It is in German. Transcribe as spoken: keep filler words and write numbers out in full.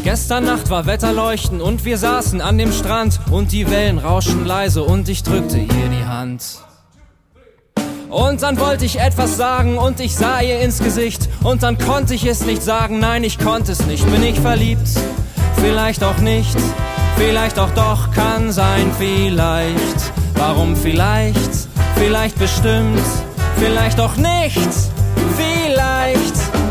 Gestern Nacht war Wetterleuchten und wir saßen an dem Strand und die Wellen rauschten leise und ich drückte ihr die Hand. Und dann wollte ich etwas sagen und ich sah ihr ins Gesicht und dann konnte ich es nicht sagen, nein, ich konnte es nicht. Bin ich verliebt? Vielleicht auch nicht, vielleicht auch doch, kann sein, vielleicht. Warum vielleicht? Vielleicht bestimmt, vielleicht auch nicht, vielleicht.